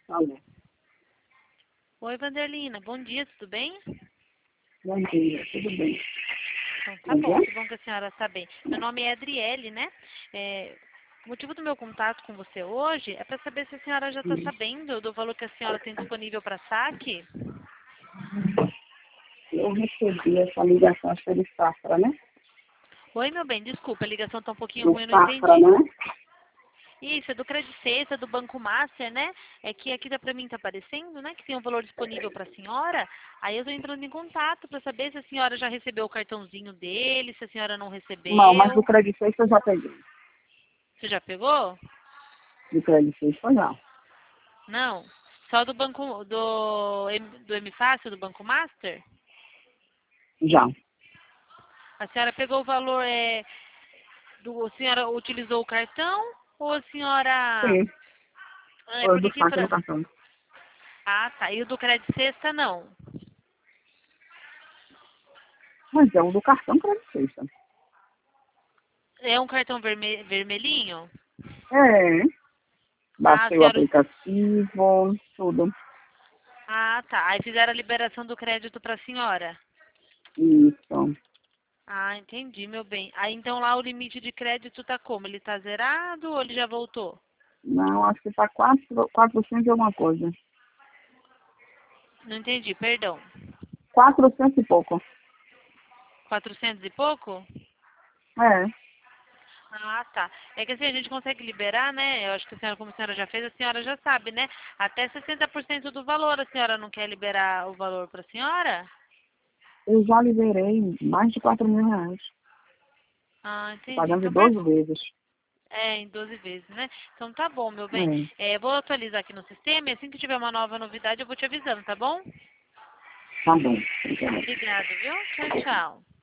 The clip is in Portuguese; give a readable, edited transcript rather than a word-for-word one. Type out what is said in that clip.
Alô. Oi, Vanderlina. Bom dia, tudo bem? Bom dia, tudo bem? Então, tá Bom bom, dia? que bom que a senhora está bem. Meu nome é Adriele, né? O motivo do meu contato com você hoje é para saber se a senhora já está sabendo do valor que a senhora tem disponível para saque. Eu recebi essa ligação, acho que é de Safra, né? Oi, meu bem, desculpa, a ligação está um pouquinho Do ruim, eu não Safra, entendi. né? Isso, é do Credit Suisse, é do Banco Master, né? É que aqui para mim está aparecendo, né? Que tem um valor disponível para a senhora. Aí eu estou entrando em contato para saber se a senhora já recebeu o cartãozinho dele, se a senhora não Não, mas do recebeu. Credit Suisse eu já peguei. Você já pegou? Do Credit Suisse foi já. Não. Só do banco do MFácil, do Banco Master? Já. A senhora pegou o valor a senhora utilizou o cartão ou a senhora Sim, foi porque do aqui saque do pra... cartão. Ah, tá. E o do crédito sexta não. Mas é o do cartão Credit Suisse. É um cartão vermelhinho? É, Ah, a baixei o senhora aplicativo, tudo. Ah, tá. Aí fizeram a liberação do crédito para a senhora. Isso. Ah, entendi, meu bem. Aí então lá o limite de crédito tá como? Ele tá zerado ou ele já voltou? Não, acho que tá 400 e alguma coisa. Não entendi, perdão. 400 e pouco. 400 e pouco? É, Ah, tá. É que assim, a gente consegue liberar, né? Eu acho que a senhora, como a senhora já fez, a senhora já sabe, né? Até 60% do valor. A senhora não quer liberar o valor para a senhora? eu já liberei mais de 4.000 reais. Ah, Tô entendi. pagando Então, 12 vezes. em 12 vezes, né? Então tá bom, meu bem. É, Vou atualizar aqui no sistema e assim que tiver uma nova novidade eu vou te avisando, tá bom? tá bom. Obrigada. Obrigada, viu? Tchau, tchau.